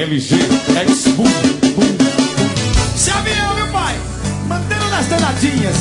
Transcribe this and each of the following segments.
LG, X-Boom, boom. Se avião, meu pai, mantendo nas danadinhas.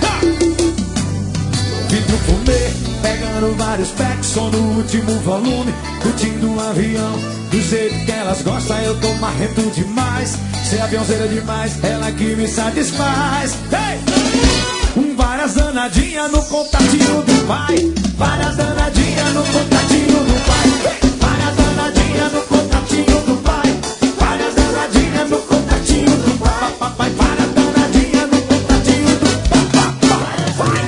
Vidro fumê, pegando vários packs, som no último volume, curtindo um avião, do jeito que elas gostam, eu tô marrento demais. Ser aviãozeira demais, ela que me satisfaz. Hey! Várias danadinhas no contatinho do pai. Várias danadinhas no contatinho do pai. Várias danadinhas no contatinho do pai. Várias danadinhas no contatinho do pai. Várias danadinhas no contatinho do pai.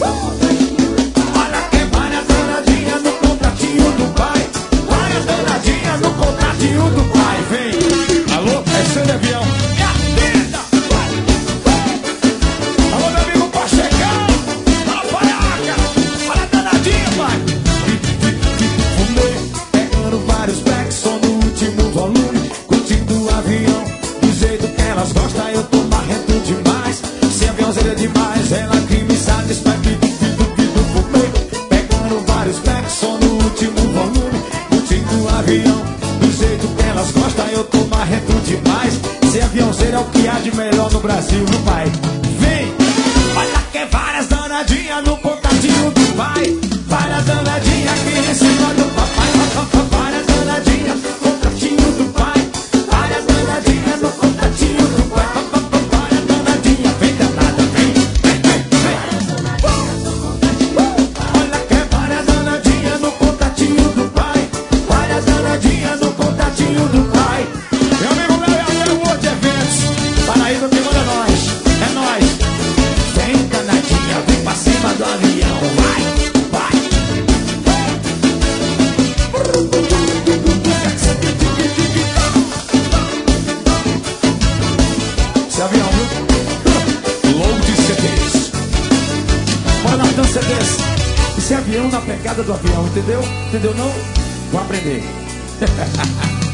Olha que várias danadinhas no contatinho do pai. Várias danadinhas no contatinho do pai. Vem, alô, é seu de avião. Demais, ela que me satisfaz. Pegando vários packs, só no último volume, curtindo o avião, do jeito que elas gostam, eu tô marrento demais. Ser aviãozeiro é o que há de melhor no Brasil, meu pai. Vem, olha que várias danadinhas no contatinho do pai. Várias danadinhas aqui em cima do papai. Várias danadinhas no contatinho do pai. Várias danadinhas no contatinho do pai. Várias danadinhas, vem danada, vem. Olha que várias danadinhas no contatinho do pai. Várias danadinhas no contatinho do pai. Meu amigo Léo, World Eventos, Paraíba, que manda nós. É nós. Vem danadinha, vem pra cima do avião. Vai, vai. Esse avião, viu? Load CDs. Bora lá, então, CDs. Esse avião na pegada do avião, entendeu? Entendeu não? Vou aprender.